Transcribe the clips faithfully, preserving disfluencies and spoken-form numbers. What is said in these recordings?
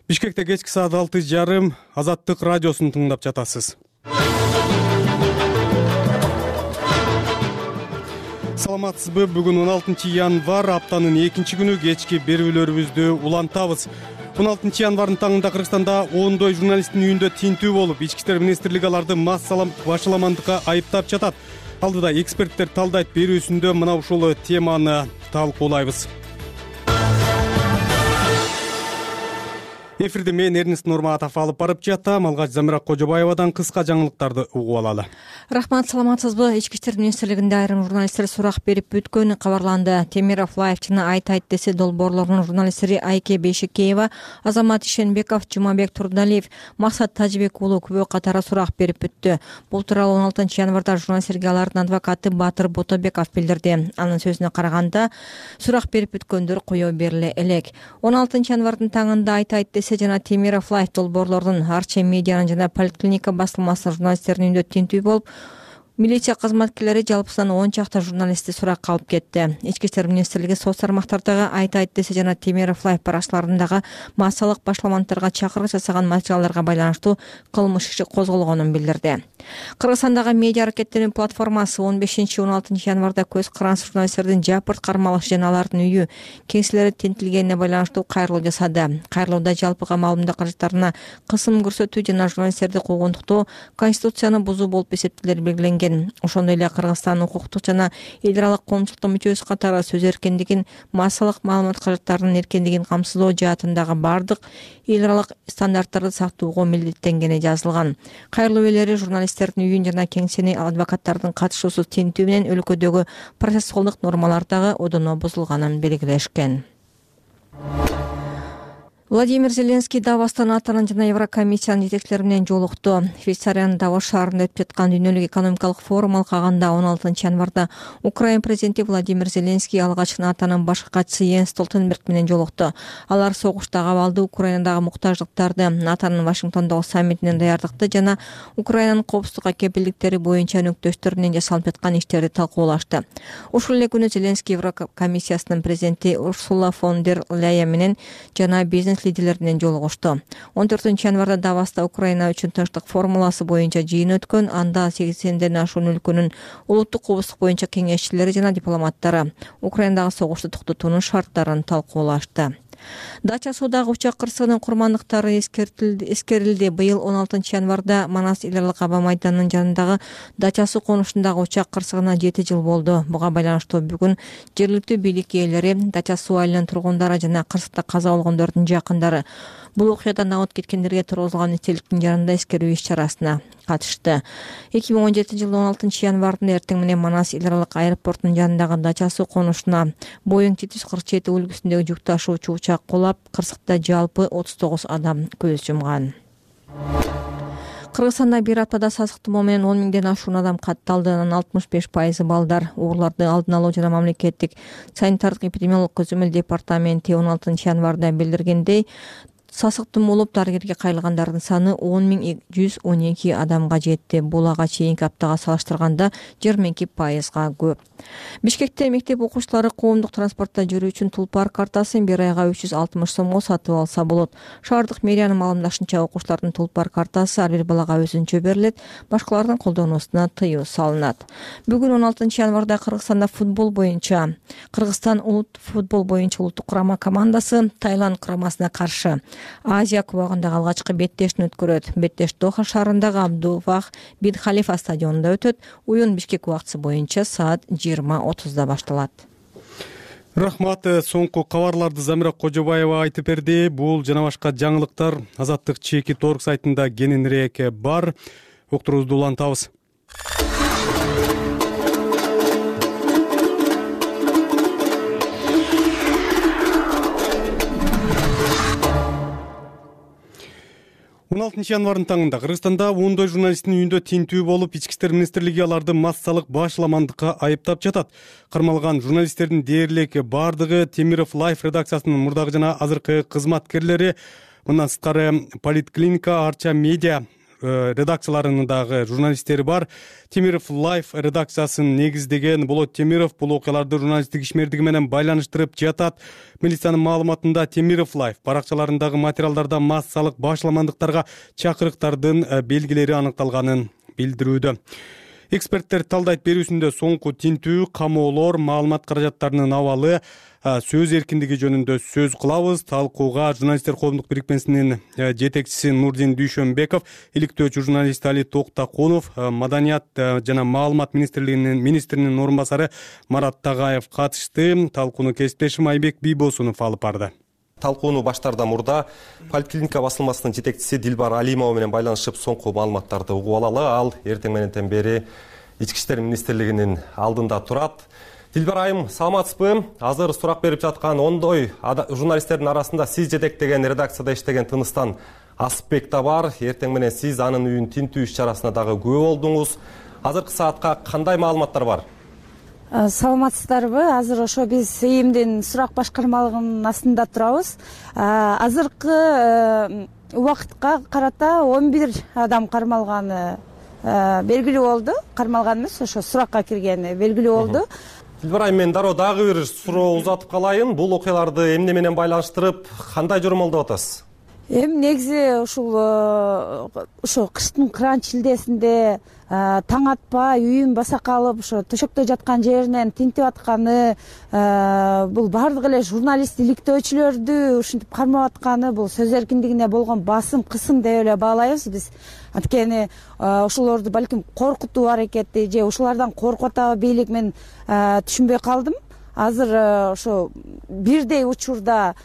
Бишкекте кечки саат алты жарым Азаттык радиосун тыңдап жатасыз. Саламатсызбы? Бүгүн он алтынчы январь, аптанын экинчи күнү кечки берүүлөрүбүздү улантабыз. он алтынчы январдын таңында Кыргызстанда ондой журналисттин үйүндө тинтүү болуп, Ички иштер министрлиги аларды массалам башаламандыкка айыптап жатат. Алдыда эксперттер талдайт берүүсүндө мына ушул теманы талкуулайбыз. Эфирде мен Эрнест Нурматов алып барып жатам. Алгач Замира Кожобаевадан кыска жаңылыктарды угуп алалы. Рахмат, саламатсызбы? Ички иштер министрлигинде айрым журналисттер сурак берип бүткөнү кабарланды. Темиров Лайф жана Айт Айт десе долбоорлорунун журналисттери Айке Бейшекеева, Азамат Ишенбеков, Жумабек Турдалиев, Максат Тажибек уулу күбө катары сурак берип бүттү. Бул тууралуу он алтынчы январда журналисттерге алардын адвокаты Батыр Ботобеков билдирди. Анын сөзүнө караганда, сурак берип бүткөндөр коё бериле элек. он алтынчы январдын таңында Айт Айт десе жана Темиров Лайф долбоорлордун Арча медианын жана Поликлиника басылмасынын журналисттеринин үйүндө тинтүү болуп, милиция кызматкерлери жалпысынан он чакта журналистти суракка алып кетти. Ички иштер министрлиги соц тармактардагы Айт Айт десе жана Темиров Лайф баракчаларындагы массалык башаламандыктарга чакырык жасаган материалдарга байланыштуу кылмыш иши козголгонун билдирди. Кыргызстандагы медиа аракеттенүү платформасы он бешинчи он алтынчы январда көз карансыз журналисттердин жапырт кармалышы жана алардын үйү, кеңселери тинтилгенине байланыштуу кайрылуу жасады. Кайрылууда жалпыга маалымдоо каражаттарына кысым көрсөтүү жана журналисттерди куугунтуктоо Конституцияны бузуу болуп эсептелери белгиленген. Ошондой эле Кыргызстандын укуктук жана эл аралык коомчулуктун мүчөсү катары сөз эркиндигин, массалык маалымат каражаттарынын эркиндигин камсыздоо жаатындагы бардык эл аралык стандарттарды сактоого милдеттенгени жазылган. Кайрылуу ээлери журналисттердин үйүн жана кеңсени адвокаттардын катышуусуз тинтүү менен өлкөдөгү процессуалдык нормалар дагы одоно бузулганын белгилешкен. Владимир Зеленский Давостан атанын жана Еврокомиссиянын жетекчилери менен жолукту. Швейцариянын Давос шаарында өтүп жаткан дүйнөлүк экономикалык форум алкагында он алтынчы январда Украина президенти Владимир Зеленский алгач натанын башкы катчысы Йенс Столтенберг менен жолукту. Алар согуштагы абалды, Украинадагы муктаждыктарды, натанын Вашингтондогу саммитинен даярдыкты жана Украинанын коопсуздукка кепилдиктери боюнча өнөктөштөр менен жасалып жаткан иштерди талкуулашты. Ушул эле күнү Зеленский Еврокомиссиясынын президенти Урсула фон дер Ляйен менен жана бизнес лидерлери менен жолугушту. он төртүнчү январда Давоста Украина үчүн тынчтык формуласы боюнча жыйын өткөн. Анда сексенден ашуун өлкөнүн улуттук коопсуздук боюнча кеңешчилери жана дипломаттары Украинадагы согушту токтотуунун шарттарын талкуулашты. Дача Суудагы учак кырсыгынын курмандыктары эскерилди. Быйыл он алтынчы январда Манас эл аралык аба майданынын жанындагы Дача Суу конушундагы учак кырсыгына жети жыл болду. Буга байланыштуу бүгүн жергиликтүү бийлик ээлери, Дача Суу айылынын тургундары жана кырсыкта каза болгондордун жакындары бул окуядан абут кеткендерге тургузулган эстеликтин жанында эскерүү иш-чарасына катышты. эки миң он жетинчи жылдын он алтынчы январында эртең менен Манас эл аралык аэропортунун жанындагы Дача Суу конушуна Боинг жети жүз кырк жети үлгүсүндөгү жүк ташуучу учак кулап, кырсыкта жалпы отуз тогуз адам көз жумган. Кыргызстанда бир аптада сасык тумоо менен он миңден ашуун адам катталды. Анын алтымыш беш пайызы балдар. Ооруларды алдын алуу жана мамлекеттик санитардык эпидемиологиялык көзөмөл департаменти он алтынчы январда билдиргендей, сасык тумоолуп дарыгерге кайрылгандардын саны он миң жүз он эки адамга жетти. Бул ага чейинки аптага салыштырганда жыйырма эки пайызга көп. Бишкекте мектеп окуучулары коомдук транспортто жүрүү үчүн тулпар картасын бир айга үч жүз алтымыш сомго сатып алса болот. Шаардык мэриянын маалымдашынча, окуучулардын тулпар картасы ар бир балага өзүнчө берилет, башкалардын колдонуусуна тыюу салынат. Бүгүн он алтынчы январда Кыргызстанда футбол боюнча Кыргызстан улут футбол боюнча улуттук курама командасы Таиланд курамасына каршы Азия кубогундагы алгачкы беттешин өткөрөт. Беттеш Доха шаарындагы Абдувах бин Халифа стадионунда өтөт. Оюн Бишкек убактысы боюнча саат жыйырма отузда башталат. Рахмат. Соңку кабарларды Замира Кожобаева айтып берди. Бул жана башка жаңылыктар Азаттык чеки торг сайтында кененирээк бар. Уктуруубузду улантабыз. он алтынчы январдын таңында Кыргызстанда ондой журналисттин үйүндө тинтүү болуп, Ички иштер министрлиги аларды массалык башаламандыкка айыптап жатат. Кармалган журналисттердин дээрлик бардыгы Темиров Лайф редакциясынын мурдагы жана азыркы кызматкерлери. Мындан сырткары Поликлиника, Арча медиа редакцияларынын дагы журналисттери бар. Темиров Лайф редакциясын негиздеген Болот Темиров бул окуяларды журналисттик ишмердиги менен байланыштырып жатат. Милициянын маалыматында Темиров Лайф баракчаларындагы материалдарда массалык башламандыктарга чакырыктардын белгилери аныкталганын билдирүүдө. Эксперттер талдайт берүүсүндө соңку тинтүү, камоолор, маалымат каражаттарынын абалы, сөз эркиндиги жөнүндө сөз кылабыз. Талкууга журналисттер коомдук бирикмесинин жетекчиси Нурдин Дүйшөнбеков, иликтөөчү журналист Али Токтакунов, Маданият жана маалымат министрлигинин министринин орун басары Марат Тагаев катышты. Талкууну кесиптешим Айбек Бийбосунов алып барды. Талкууну баштаардан мурда Поликлиника басылмасынын жетекчиси Дилбар Алимова менен байланышып соңку маалыматтарды угуп алалы. Ал эртең мененден бери Ички иштер министрлигинин алдында турат. Дилбар айым, саламатсызбы? Азыр сурак берип жаткан ондой журналисттердин арасында сиз жетектеген редакцияда иштеген Тыныстан Асыпбек да бар. Эртең менен сиз анын үйүн тинтүү иш-чарасына дагы күбө болдуңуз. Азыркы саатка кандай маалыматтар бар? Саламатсыздарбы? Азыр ошо биз ИИМдин сурак башкармалыгынын астында турабыз. Азыркы убакытка карата он бир адам кармалганы белгилүү болду. Кармалган эмес, ошо суракка киргени белгилүү болду. Дилбар айым, мен дароо дагы бир суроо узатып калайын. Бул окуяларды эмне менен байланыштырып, кандай жормолдоп атасыз? Эми негизи ушул ошо кыштын кыран чилдесинде таң атпай үйүн баса калып, ошо төшөктө жаткан жеринен тинтип атканы, бул бардык эле журналист иликтөөчүлөрдү ушинтип кармап атканы бул сөз эркиндигине болгон басым, кысым деп эле баалайбыз биз. Анткени ошолорду балким коркутуу аракети же ушулардан коркуп атабы бийлик, мен түшүнбөй калдым. Азыр ошо бирдей учурда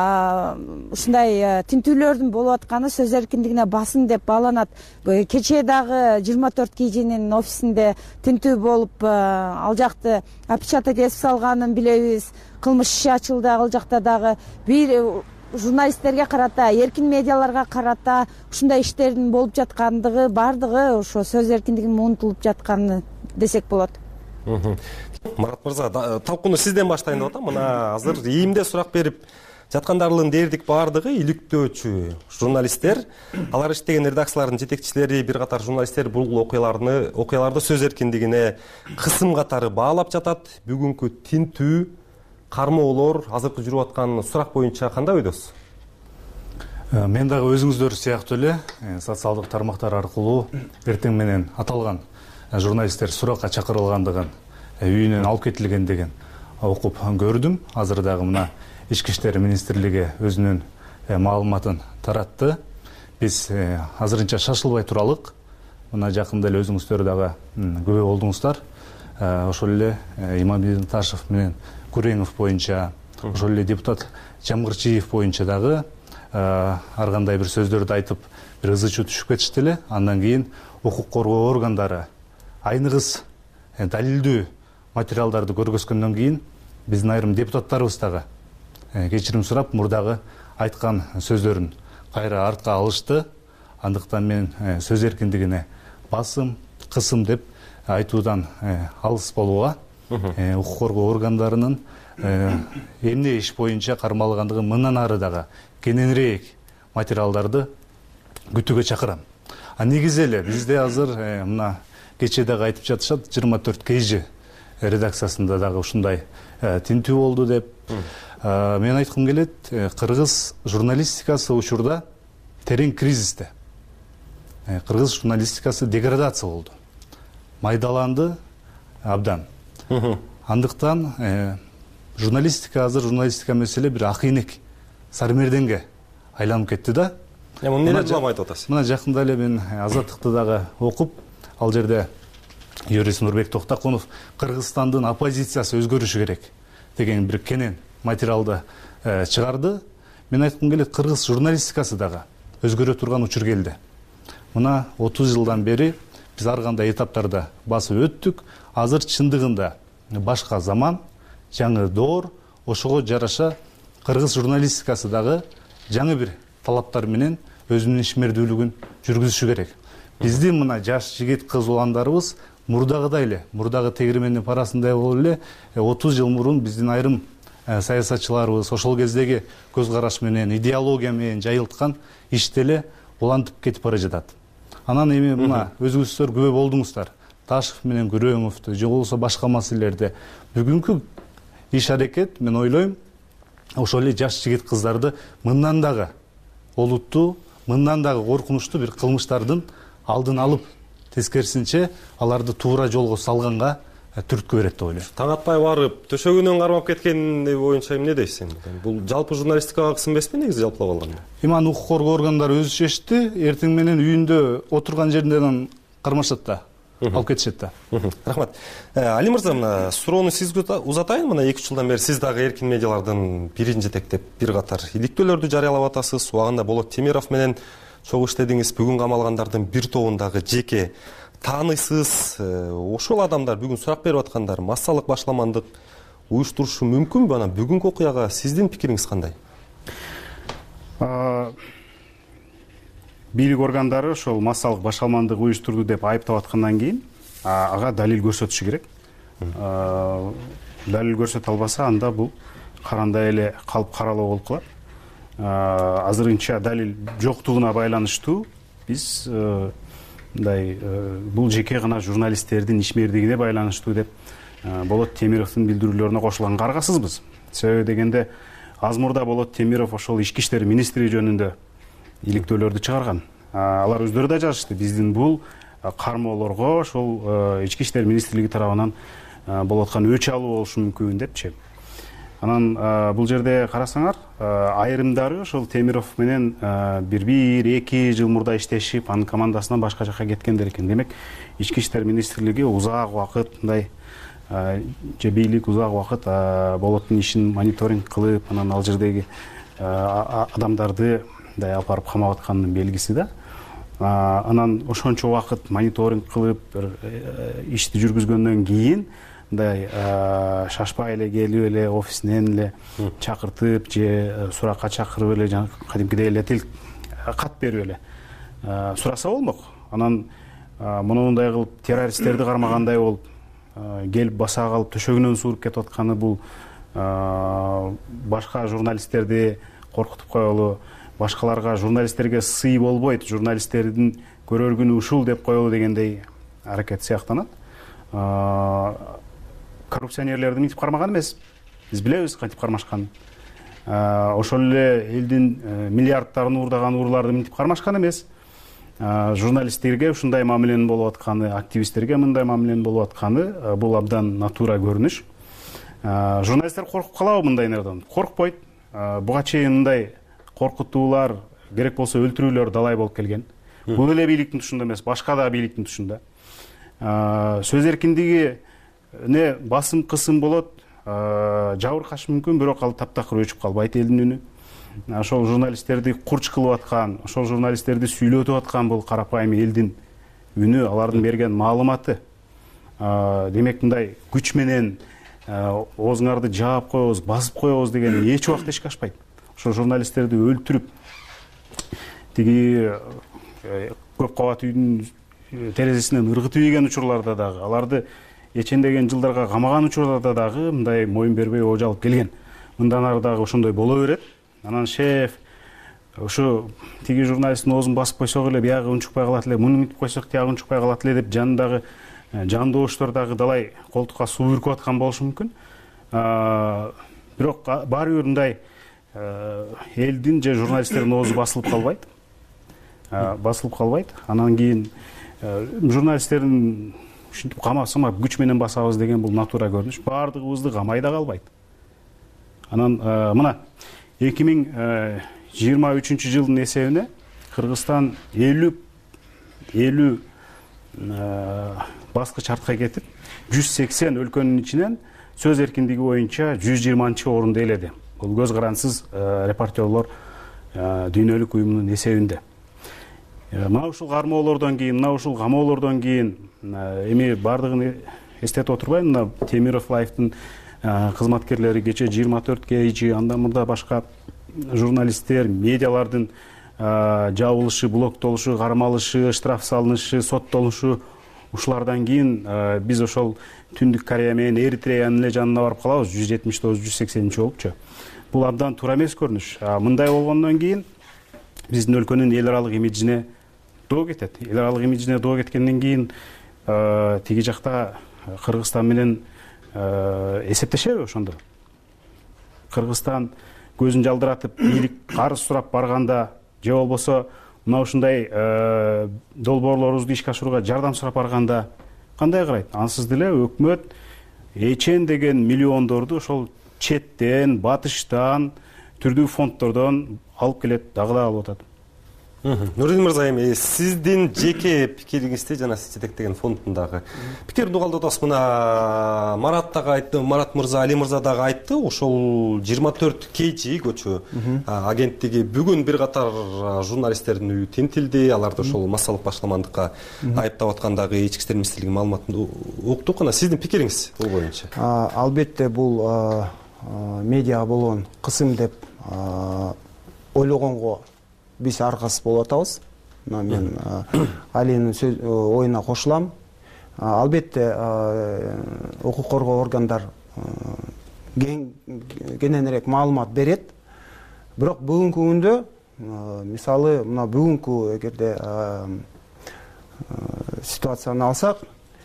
ушундай тинтүүлөрдүн болуп атканы сөз эркиндигине басым деп бааланат. Кечээ дагы жыйырма төрт кийжинин офисинде тинтүү болуп, ал жакты опечатать эсип салганын билебиз. Кылмыш иши ачылды ал жакта дагы. Бир журналисттерге карата, эркин медиаларга карата ушундай иштердин болуп жаткандыгы, бардыгы ошо сөз эркиндигинин унутулуп жатканы десек болот. Марат мырза, талкууну сизден баштайын деп атам. Мына азыр ИИМде сурак берип жаткандардын дээрлик бардыгы иликтөөчү журналисттер. Алар иштеген редакциялардын жетекчилери, бир катар журналисттер бул окуяларды окуяларды сөз эркиндигине кысым катары баалап жатат. Бүгүнкү тинтүү, кармоолор, азыркы жүрүп аткан сурак боюнча кандай ойдосуз? Мен дагы өзүңүздөр сыяктуу эле социалдык тармактар аркылуу эртең менен аталган журналисттер суракка чакырылгандыгын, үйүнөн алып кетилгендигин окуп көрдүм. Азыр дагы мына Ички иштер министрлиги өзүнүн маалыматын таратты. Биз азырынча шашылбай туралык. Мына жакында эле өзүңүздөр дагы күбө болдуңуздар. Ошол эле Имамбек Ташев менен Куренов боюнча, ошол эле депутат Жамгырчиев боюнча дагы ар кандай бир сөздөрдү айтып, бир ызы чуу түшүп кетишти эле. Андан кийин укук коргоо органдары айныгыс далилдүү материалдарды көргөзгөндөн кийин биздин айрым депутаттарыбыз дагы кечирим сурап, мурдагы айткан сөздөрүн кайра артка алышты. Андыктан мен сөз эркиндигине басым, кысым деп айтуудан алыс болууга, укук коргоо органдарынын эмне иш боюнча кармалгандыгы мындан ары дагы кененирээк материалдарды күтүүгө чакырам. А негизи эле бизде азыр мына кечээ дагы айтып жатышат, жыйырма төрт кж редакциясында дагы ушундай тинтүү болду деп. Мен айткым келет, кыргыз журналистикасы учурда терең кризисте. Кыргыз журналистикасы деградация болду. Майдаланды абдан. Андыктан журналистика азыр журналистика маселе бир акыйнек сармерденге айланып кетти да. Эмне деп айтып атасыз? Мына жакында эле мен Азаттыкты дагы окуп, ал жерде юрист Нурбек Токтакунов Кыргызстандын оппозициясы өзгөрүшү керек деген бир кенен материалды чыгарды. Мен айткым келет, кыргыз журналистикасы дагы өзгөрө турган учур келди. Мына отуз жылдан бери биз ар кандай этаптарда басып өттүк. Азыр чындыгында башка заман, жаңы доор, ошого жараша кыргыз журналистикасы дагы жаңы бир талаптар менен өзүнүн ишмердүүлүгүн жүргүзүшү керек. Биздин мына жаш жигит кыз уландарыбыз мурдагыдай эле, мурдагы тегирмендин парасындай болуп эле отуз жыл мурун биздин айрым саясатчыларыбыз ошол кездеги көз караш менен, идеология менен жайылткан ишти эле улантып кетип бара жатат. Анан эми мына өзүңүздөр күбө болдуңуздар. Ташев менен Күрөңовду же болбосо башка маселелерде бүгүнкү иш аракет, мен ойлойм, ошол эле жаш жигит кыздарды мындан дагы олуттуу, мындан дагы коркунучтуу бир кылмыштардын алдын алып, тескерисинче аларды туура жолго салганга түрткү берет деп ойлойм. Таң атпай барып, төшөгүнөн кармап кеткен боюнча эмне дейсиз? Бул жалпы журналистикага кысым эмеспи негизи жалпылап алганда? Эми аны укук коргоо органдары өзү чечти, эртең менен үйүндө отурган жеринен кармашат да, алып кетишет да. Рахмат. Али мырза, мына суроону сизге узатайын. Мына эки үч жылдан бери сиз дагы эркин медиалардын бирин жетектеп, бир катар иликтөөлөрдү жарыялап атасыз. Убагында Болот Темиров менен чогуу иштедиңиз. Бүгүн камалгандардын бир тобундагы жеке тааныйсыз. Ошол адамдар бүгүн сурак берип аткандар, массалык башламандык уюштурушу мүмкүнбү? Анан бүгүнкү окуяга сиздин пикириңиз кандай? Бийлик органдары ошол массалык башалмандык уюштурду деп айыптап аткандан кийин ага далил көрсөтүшү керек. Далил көрсөтө албаса, анда бул карандай эле калып каралоо болуп калат. Азырынча далил жоктугуна байланыштуу биз мындай бул жеке гана журналисттердин ишмердигине байланыштуу деп Болот Темировдун билдирүүлөрүнө кошулганга аргасызбыз. Себеби дегенде аз мурда Болот Темиров ошол ички иштер министри жөнүндө иликтөөлөрдү чыгарган. Алар өздөрү да жазышты. Биздин бул кармоолорго ошол ички иштер министрлиги тарабынан болуп аткан өч алуу болушу мүмкүн депчи. Анан бул жерде карасаңар, айрымдары ошол Темиров менен бир бир эки жыл мурда иштешип, анын командасынан башка жака кеткендер экен. Демек, ички иштер министрлиги узак убакыт мындай же бийлик узак убакыт Болоттун ишин мониторинг кылып, анан ал жердеги адамдарды мындай алып барып камап атканынын белгиси да. Анан ошончо убакыт мониторинг кылып, бир ишти жүргүзгөндөн кийин мындай шашпай эле келип эле офисинен эле чакыртып же суракка чакырып эле кадимкидей эле тил кат берип эле сураса болмок. Анан мындай кылып террористтерди кармагандай болуп келип баса калып төшөгүнөн сууруп кетип атканы бул башка журналисттерди коркутуп коелу, башкаларга журналисттерге сый болбойт, журналисттердин көрөргүнү ушул деп коелу дегендей аракет сыяктанат. Коррупционерлерди мынтип кармаган эмес. Биз билебиз кантип кармашканын. Ошол эле элдин миллиардтарын уурдаган урларды мынтип кармашкан эмес. Журналисттерге ушундай мамиленин болуп атканы, активисттерге мындай мамиленин болуп атканы бул абдан натура көрүнүш. Журналисттер коркуп калабы мындай нерден? Коркпойт. Буга чейин мындай коркутуулар, керек болсо өлтүрүүлөр далай болуп келген. Бул эле бийликтин тушунда эмес, башка да бийликтин тушунда. Сөз эркиндиги не басым кысым болот, жабыркашы мүмкүн, бирок ал таптакыр өчүп калбайт элдин үнү. Ошол журналисттерди курч кылып аткан, ошол журналисттерди сүйлөтүп аткан бул карапайым элдин үнү, алардын берген маалыматы. Демек, мындай күч менен оозуңарды жаап коебуз, басып коебуз деген эч убакта эшикке ашпайт. Ошол журналисттерди өлтүрүп, тиги көп кабат үйдүн терезесинен ыргытып ийген учурларда дагы, аларды эчендеген жылдарга камаган учурларда дагы мындай моюн бербей ожа алып келген. Мындан ары дагы ошондой боло берет. Анан шеф ушу тиги журналисттин оозун басып койсок эле, биягы унчукпай калат эле, муну мынтип койсок тиягы унчукпай калат эле деп жанындагы жандооштор дагы далай колтукка суу бүркүп аткан болушу мүмкүн. Бирок баары бир мындай элдин же журналисттердин оозу басылып калбайт. Басылып калбайт. Анан кийин журналисттердин ушинтип камап самап күч менен басабыз деген бул натура көрүнүш. Баардыгыбызды камай да калбайт. Анан мына эки миң жыйырма үчүнчү жылдын эсебине Кыргызстан элүү баскыч артка кетип, жүз сексен өлкөнүн ичинен сөз эркиндиги боюнча жүз жыйырманчы орунду ээледи. Бул көз карансыз репортерлор дүйнөлүк уюмунун эсебинде. Мына ушул кармоолордон кийин, мына ушул камоолордон кийин эми бардыгын эстетип отурбайм. Мына Темиров Лайфтын кызматкерлери кече жыйырма төрт кей, андан мурда башка журналисттер, медиалардын жабылышы, блоктолушу, кармалышы, штраф салынышы, соттолушу, ушулардан кийин биз ошол Түндүк Корея менен Эритреянын эле жанына барып калабыз, жүз жетимиш тогуз жүз сексенинчи болупчу. Бул абдан туура эмес көрүнүш. Мындай болгондон кийин биздин өлкөнүн эл аралык имиджине доо кетет. Эл аралык имиджине доо кеткенден кийин тиги жакта Кыргызстан менен эсептешеби ошондо? Кыргызстан көзүн жалдыратып бийлик карыз сурап барганда же болбосо мына ушундай долбоорлорубузду ишке ашырууга жардам сурап барганда кандай карайт? Ансыз деле өкмөт эчен деген миллиондорду ошол четтен, батыштан, түрдүү фонддордон алып келет, дагы да алып атат. Нуридин мырза, эми сиздин жеке пикириңизде жана сиз жетектеген фонддун дагы пикирин угалдып атабыз. Мына Марат дагы айтты, Марат мырза, Али мырза дагы айтты, ошол жыйырма төрт кей жи көчү агенттиги бүгүн бир катар журналисттердин үйү тинтилди, аларды ошол массалык башаламандыкка айыптап аткандагы ички иштер министрлигинин маалыматын уктук. Ана сиздин пикириңиз бул боюнча? Албетте бул медиага болгон кысым деп ойлогонго биз аргасыз болуп атабыз. Мен Алинин оюна кошулам. Албетте укук коргоо органдар кененирээк маалымат берет. Бирок бүгүнкү күндө, мисалы, мына бүгүнкү эгерде ситуацияны алсак,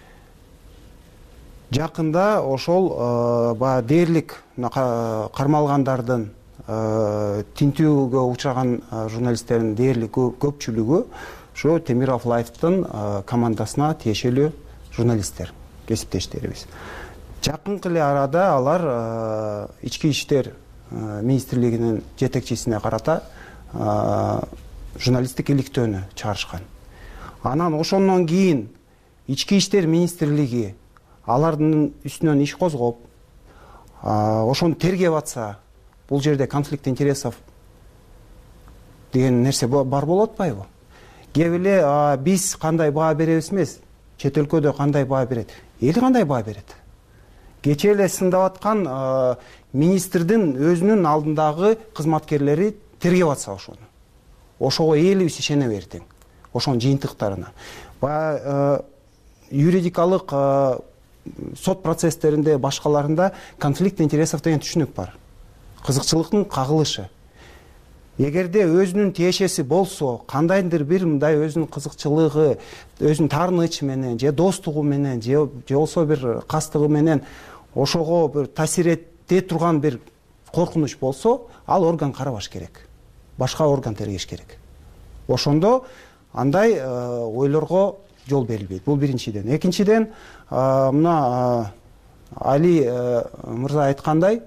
жакында ошол баягы дээрлик кармалгандардын тинтүүгө учураган журналисттердин дээрлик көпчүлүгү ошо Темиров Лайфтын командасына тиешелүү журналисттер, кесиптештерибиз. Жакынкы эле арада алар ички иштер министрлигинин жетекчисине карата журналисттик иликтөөнү чыгарышкан. Анан ошондон кийин ички иштер министрлиги алардын үстүнөн иш козгоп, ошону тергеп атса, бул жерде конфликт интересов деген нерсе бар болуп атпайбы? Кеп эле биз кандай баа беребиз эмес, чет өлкөдө кандай баа берет, эл кандай баа берет? Кечээ эле сындап аткан министрдин өзүнүн алдындагы кызматкерлери тергеп атса ошону. Ошого элибиз ишене бердиң. Ошонун жыйынтыктарына. Баягы юридикалык сот процесстеринде, башкаларында конфликт интересов деген түшүнүк бар. Кызыкчылыктын кагылышы. Эгерде өзүнүн тиешеси болсо, кандайдыр бир мындай өзүнүн кызыкчылыгы, өзүнүн таарынычы менен, же достугу менен, же болсо бир кастыгы менен ошого бир таасир эте турган бир коркунуч болсо, ал орган карабаш керек. Башка орган тергеш керек. Ошондо андай ойлорго жол берилбейт. Бул биринчиден. Экинчиден, мына Али мырза айткандай,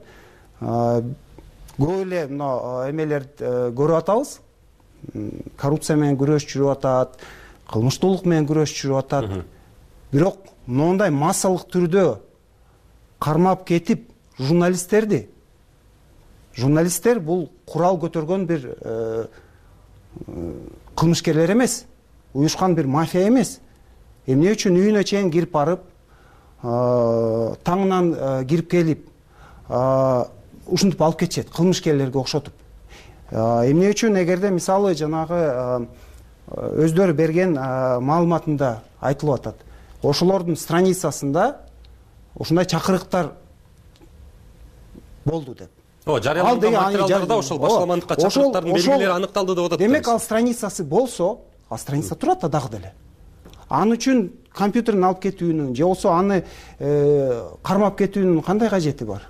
көп эле мына эмелерди көрүп атабыз. Коррупция менен күрөш жүрүп атат, кылмыштуулук менен күрөш жүрүп атат. Бирок мондай массалык түрдө кармап кетип журналисттерди, журналисттер бул курал көтөргөн бир кылмышкерлер эмес, уюшкан бир мафия эмес. Эмне үчүн үйүнө чейин кирип барып, таңынан кирип келип, ушинтип алып кетишет, кылмышкерлерге окшотуп. Эмне үчүн эгерде мисалы жанагы өздөрү берген маалыматында айтылып атат. Ошолордун страницасында ушундай чакырыктар болду деп. О, жарыяланган материалдарда ошол башаламандыкка чакырыктардын белгилери аныкталды деп атат. Демек, ал страницасы болсо, ал страница турат да дагы деле. Аны үчүн компьютерин алып кетүүнүн, же болсо аны кармап кетүүнүн кандай кажети бар?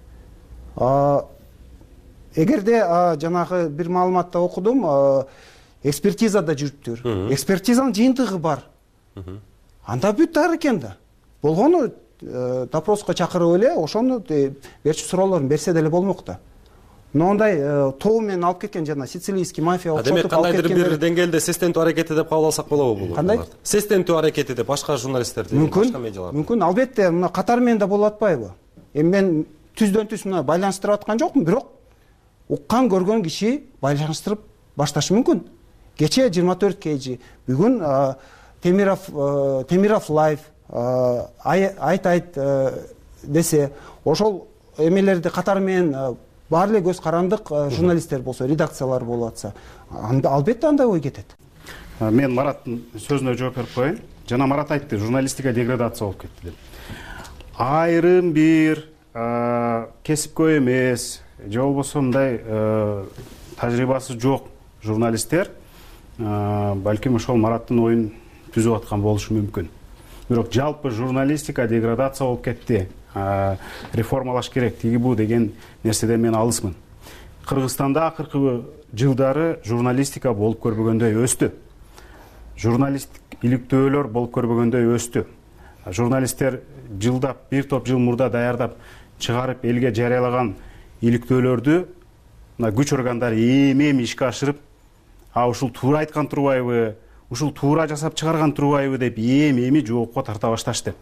Эгерде жанагы бир маалыматта окудум, экспертизада жүрүптүр. Экспертизанын жыйынтыгы бар. Анда бүт ар экен да. Болгону допроско чакырып эле, ошону берчи суроолорун берсе деле болмок да. Мындай тоо менен алып кеткен жана сицилийский мафия окшотуп алып кеткен. Демек, кандайдыр бир деңгээлде сестентүү аракети деп кабыл алсак болобу бул? Кандай? Сестентүү аракети деп башка журналисттерди, башка медиаларды. Мүмкүн, албетте, мына катар менен да болуп атпайбы? Эми мен түздөн түз мына байланыштырып аткан жокмун, бирок уккан көргөн киши байланыштырып башташы мүмкүн. Кечээ жыйырма төрт кей жи, бүгүн Темиров Темиров Лайф айт айт десе, ошол эмелерди катар менен баары эле көз карандык журналисттер болсо, редакциялар болуп атса, албетте андай ой кетет. Мен Мараттын сөзүнө жооп берип коеюн. Жана Марат айтты, журналистика деградация болуп кетти деп. Айрым бир кесипкөй эмес, же болбосо мындай тажрыйбасы жок журналисттер балким ошол Мараттын оюн түзүп аткан болушу мүмкүн. Бирок жалпы журналистика деградация болуп кетти, реформалаш керек, тиги бу деген нерседен мен алысмын. Кыргызстанда акыркы жылдары журналистика болуп көрбөгөндөй өстү. Журналисттик иликтөөлөр болуп көрбөгөндөй өстү. Журналисттер жылдап, бир топ жыл мурда даярдап чыгарып элге жарыялаган иликтөөлөрдү мына күч органдары эми-эми ишке ашырып, а ушул туура айткан турбайбы, ушул туура жасап чыгарган турбайбы деп эми-эми жоопко тарта башташты.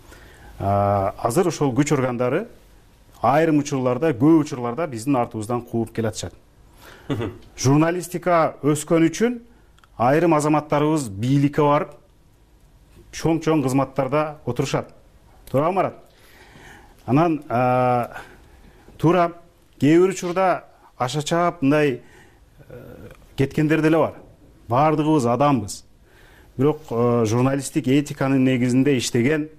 Азыр ошол күч органдары айрым учурларда, көп учурларда биздин артыбыздан кууп келатышат. Журналистика өскөн үчүн айрым азаматтарыбыз бийликке барып, чоң-чоң кызматтарда отурушат. Туура Марат? Анан туура кээ бир учурда аша чаап мындай кеткендер деле бар. Бардыгыбыз адамбыз. Бирок журналисттик этиканын негизинде иштеген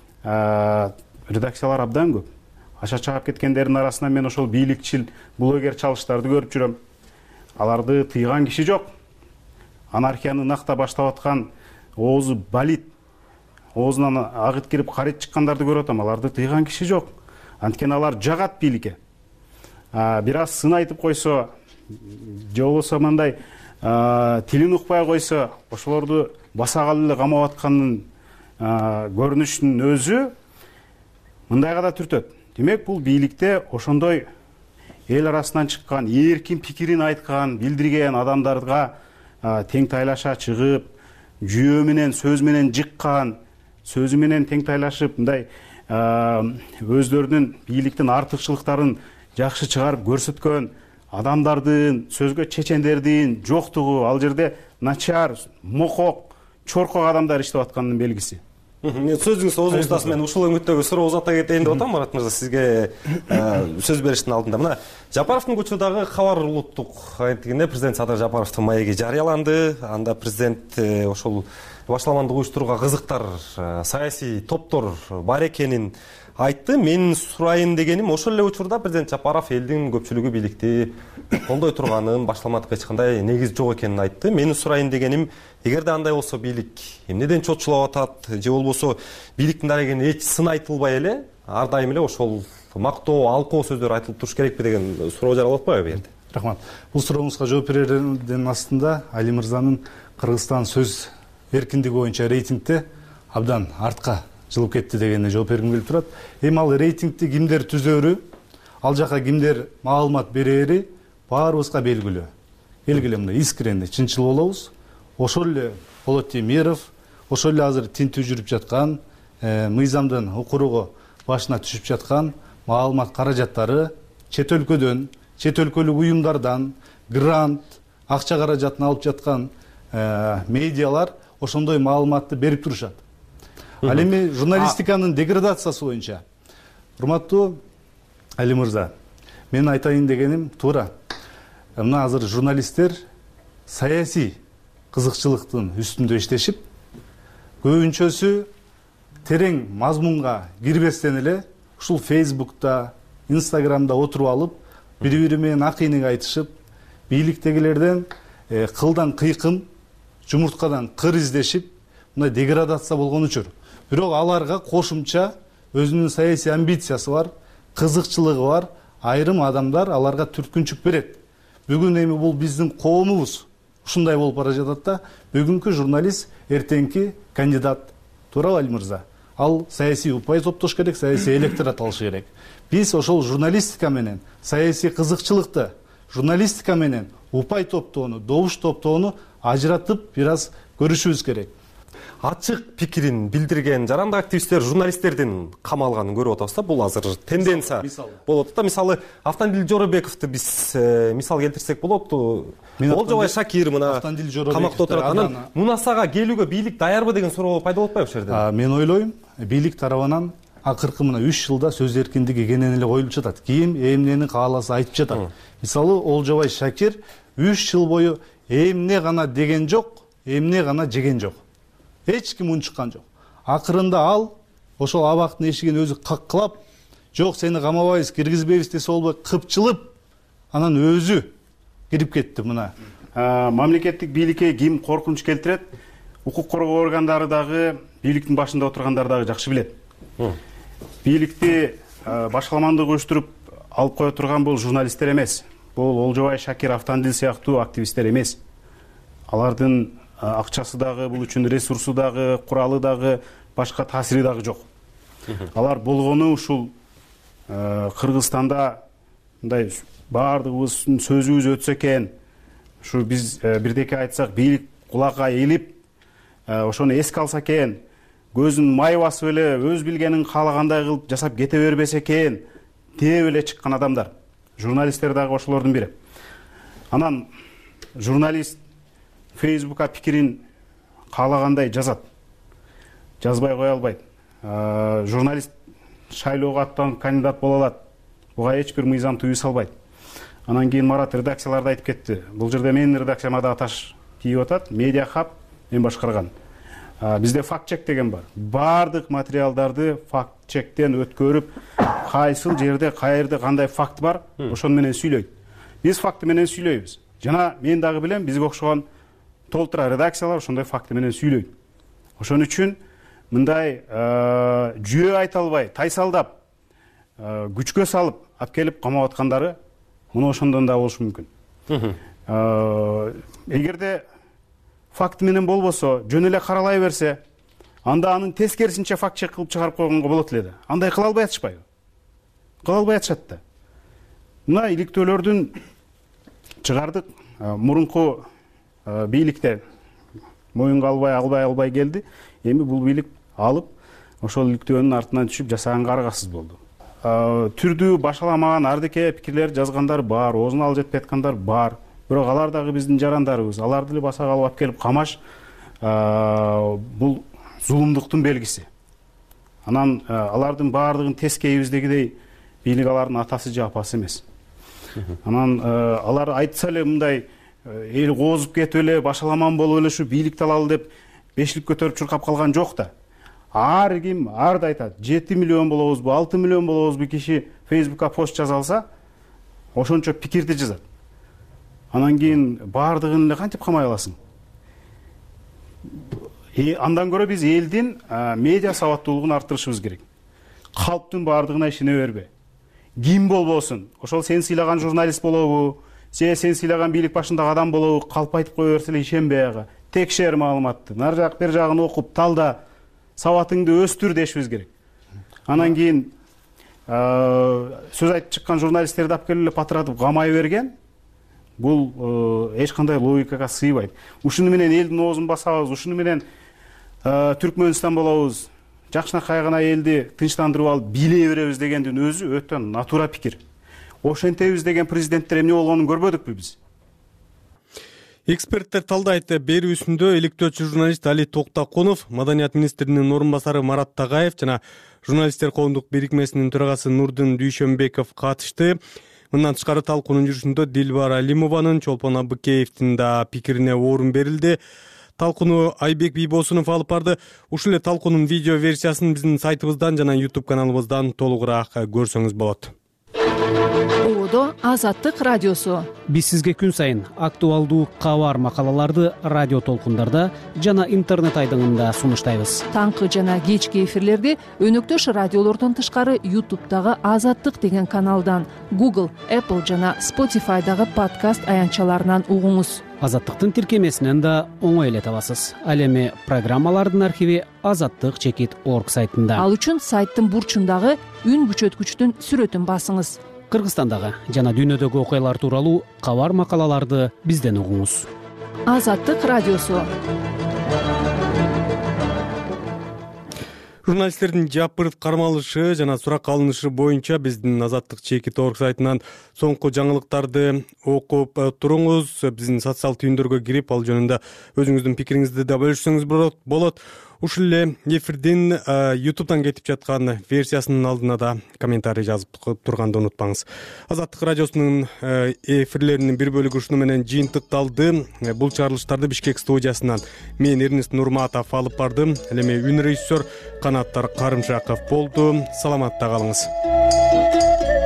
редакциялар абдан көп. Аша чаап кеткендердин арасынан мен ошол бийликчил, блогер чалыштарды көрүп жүрөм. Аларды тыйган киши жок. Анархияны накта баштап аткан, оозу балит, оозунан агыт кирип карыт чыккандарды көрүп атам. Аларды тыйган киши жок. Анткени алар жагат бийликке. Бир аз сын айтып койсо, же болбосо мындай тилин укпай койсо, ошолорду басагалы эле камап атканын көрүнүшүнүн өзү мындайга да түртөт. Демек, бул бийликте ошондой эл арасынан чыккан, эркин пикирин айткан, билдирген адамдарга тең тайлаша чыгып, жүйө менен, сөз менен жыккан, сөзү менен тең тайлашып, мындай өздөрүнүн бийликтин артыкчылыктарын жакшы чыгарып көрсөткөн адамдардын, сөзгө чечендердин жоктугу, ал жерде начар, мокок, чоркок адамдар иштеп атканын белгиси. Сөзүңүз озун устасы, мен ушул өңүттөгү суроо узата кетейин деп атам, Марат мырза, сизге сөз бериштин алдында. Мына Жапаровдун көчүдөгү кабар улуттук агенттигинде президент Садыр Жапаровдун маеги жарыяланды. Анда президент ошол башаламандык уюштурууга кызыктар, саясий топтор бар экенин айтты. Мен сурайын дегеним, ошол эле учурда президент Жапаров элдин көпчүлүгү бийликти колдой турганын, башаламандыкка эч кандай негиз жок экенин айтты. Мен сурайын дегеним, эгерде андай болсо бийлик эмнеден чочулап атат, же болбосо бийликтин дарегинде эч сын айтылбай эле, ар дайым эле ошол мактоо, алкоо сөздөр айтылып туруш керекпи деген суроо жаралып атпайбы бу жерде? Рахмат. Бул сурооңузга жооп берердин астында Али мырзанын Кыргызстан сөз эркиндиги боюнча рейтингде абдан артка жылып кетти дегенге жооп бергим келип турат. Эми ал рейтингти кимдер түзөрү, ал жака кимдер маалымат берери баарыбызга белгилүү. Белгилүү, мындай искренне, чынчыл болобуз. Ошол эле Болот Темиров, ошол эле азыр тинтүү жүрүп жаткан, мыйзамдын укуругу башына түшүп жаткан маалымат каражаттары чет өлкөдөн, чет өлкөлүк уюмдардан грант, акча каражатын алып жаткан медиалар ошондой маалыматты берип турушат. Ал эми журналистиканын деградациясы боюнча, урматтуу Али мырза, мен айтайын дегеним туура. Мына азыр журналисттер саясий кызыкчылыктын үстүндө иштешип, көбүнчөсү терең мазмунга кирбестен эле ушул Фейсбукта, Инстаграмда отуруп алып, бири-бири менен акыйнек айтышып, бийликтегилерден кылдан кыйкым, жумурткадан кыр издешип, мындай деградация болгон учур. Бирок аларга кошумча өзүнүн саясий амбициясы бар, кызыкчылыгы бар, айрым адамдар аларга түрткүнчүк берет. Бүгүн эми бул биздин коомубуз ушундай болуп бара жатат да, бүгүнкү журналист эртеңки кандидат. Туурабы Али мырза? Ал саясий упай топтош керек, саясий электорат алыш керек. Биз ошол журналистика менен саясий кызыкчылыкты, журналистика менен упай топтоону, добуш топтоону ажыратып бир аз көрүшүбүз керек. Ачык пикирин билдирген жарандык активисттер, журналисттердин камалганын көрүп атабыз да. Бул азыр тенденция болуп атат да. Мисалы Автандил Жоробековду биз мисал келтирсек болот. Олжобай Шакир мына камакта отурат. Анан Мунасага келүүгө бийлик даярбы деген суроо пайда болуп атпайбы ушул жерде? Мен ойлойм, бийлик тарабынан акыркы мына үч жылда сөз эркиндиги кенен эле коюлуп жатат. Ким эмнени кааласа айтып жатат. Мисалы Олжобай Шакир үч жыл бою эмне гана деген жок, эмне гана жеген жок. Эч ким унчуккан жок. Акырында ал ошол абактын эшигин өзү каккылап, жок сени камабайбыз, киргизбейбиз десе болбой кыпчылып, анан өзү кирип кетти мына мамлекеттик бийликке ким коркунуч келтирет, укук коргоо органдары дагы, бийликтин башында отургандар дагы жакшы билет. Бийликти башкаламандык өстүрүп алып кое турган бул журналисттер эмес. Бул Олжобай Шакир, Автандил сыяктуу активисттер эмес. Алардын акчасы дагы, бул үчүн ресурсу дагы, куралы дагы, башка таасири дагы жок. Алар болгону ушул Кыргызстанда мындай баардыгыбыздын сөзүбүз өтсө экен, ушу биз бирдеке айтсак бийлик кулакка элип, ошону эске алса экен, көзүн май басып эле өз билгенин каалагандай кылып жасап кете бербесе экен деп эле чыккан адамдар. Журналисттер дагы ошолордун бири. Анан журналист Фейсбукка пикирин каалагандай жазат. Жазбай кое албайт. Журналист шайлоого аттанып кандидат боло алат. Буга эч бир мыйзам тыюу салбайт. Анан кийин Марат редакцияларда айтып кетти. Бул жерде менин редакцияма да таш тийип атат. Медиа хаб мен башкарган. Бизде факт чек деген бар. Бардык материалдарды факт чектен өткөрүп, кайсыл жерде, каерде кандай факт бар, ошону менен сүйлөйт. Биз факты менен сүйлөйбүз. Жана мен дагы билем, бизге окшогон толтура редакциялар ошондой факты менен сүйлөйт. Ошон үчүн мындай жүйө айта албай, тайсалдап, күчкө салып, алып келип камап аткандары муну ошондон да болушу мүмкүн. Эгерде факт менен болбосо, жөн эле каралай берсе, анда анын тескерисинче факт чек кылып чыгарып койгонго болот эле да. Андай кыла албай атышпайбы? Кыла албай атышат да. Мына иликтөөлөрдүн чыгардык, мурунку бийликте моюнга албай, албай, албай келди. Эми бул бийлик алып, ошол иликтөөнүн артынан түшүп жасаганга аргасыз болду. Түрдүү башаламаган ардеке пикирлер жазгандар бар, оозуна ал жетпей аткандар бар. Бирок алар дагы биздин жарандарыбыз. Аларды эле баса калып алып келип камаш, бул зулумдуктун белгиси. Анан алардын баардыгын тескейибиздегидей бийлик алардын атасы же апасы эмес. Анан алар айтса эле мындай эл коозуп кетип эле, башаламан болуп эле ушу бийликти алалы деп бешлик көтөрүп чуркап калган жок да. Ар ким арды айтат. жети миллион болобузбу, алты миллион болобузбу киши Фейсбукка пост жаза алса, ошончо пикирди жазат. Анан кийин баардыгын эле кантип камай аласың? Андан көрө биз элдин медиа сабаттуулугун арттырышыбыз керек. Калптын баардыгына ишене бербе. Ким болбосун, ошол сен сыйлаган журналист болобу, же сен сыйлаган бийлик башындагы адам болобу, калп айтып кое берсе эле ишенбей ага. Текшер маалыматты, нар жак бер жагын окуп, талда, сабатыңды өстүр дешибиз керек. Анан кийин сөз айтып чыккан журналисттерди алып келип эле патыратып камай берген, бул эч кандай логикага сыйбайт. Ушуну менен элдин оозун басабыз, ушуну менен Түркмөнстан болобуз, жакшынакай гана элди тынчтандырып алып бийлей беребиз дегендин өзү өтө натура пикир. Ошентебиз деген президенттер эмне болгонун көрбөдүкпү биз? Эксперттер талдайт. Берүүсүндө иликтөөчү журналист Али Токтокунов, Маданият министринин орун басары Марат Тагаев жана журналисттер коомдук бирикмесинин төрагасы Нурдун Дүйшөнбеков катышты. Мындан тышкары талкуунун жүрүшүндө Дилбар Алимованын, Чолпон Абыкеевдин да пикирине орун берилди. Талкууну Айбек Бийбосунов алып барды. Ушул эле талкуунун видео версиясын биздин сайтыбыздан жана YouTube каналыбыздан толугураак көрсөңүз болот. Оодо Азаттык радиосу. Биз сизге күн сайын актуалдуу кабар макалаларды радио толкундарда жана интернет айдыңында сунуштайбыз. Таңкы жана кечки эфирлерди өнөктөш радиолордон тышкары YouTube'дагы Азаттык деген каналдан, Google, Apple жана Spotify'дагы подкаст аянтчаларынан угуңуз. Азаттыктын тиркемесинен да оңой эле табасыз. Ал эми программалардын архиви азаттык чекит орг сайтында. Ал үчүн сайттын бурчундагы үн күчөткүчтүн сүрөтүн басыңыз. Кыргызстандагы жана дүйнөдөгү окуялар тууралуу кабар макалаларды бизден угуңуз. Азаттык радиосу. Журналисттердин жапырт кармалышы жана сурак алынышы боюнча биздин азаттык чекит орг сайтынан соңку жаңылыктарды окуп туруңуз. Биздин социал түйүндөргө кирип, ал жөнүндө өзүңүздүн пикириңизди да бөлүшсөңүз болот. Ушул эле эфирдин YouTube'дан кетип жаткан версиясынын алдына да комментарий жазып турганды унутпаңыз. Азаттык радиосунун эфирлеринин бир бөлүгү ушуну менен жыйынтыкталды. Бул чыгарылыштарды Бишкек студиясынан мен Эрнест Нурматов алып бардым. Ал эми үн режиссер Канаттар Карымшаков болду. Саламатта калыңыз.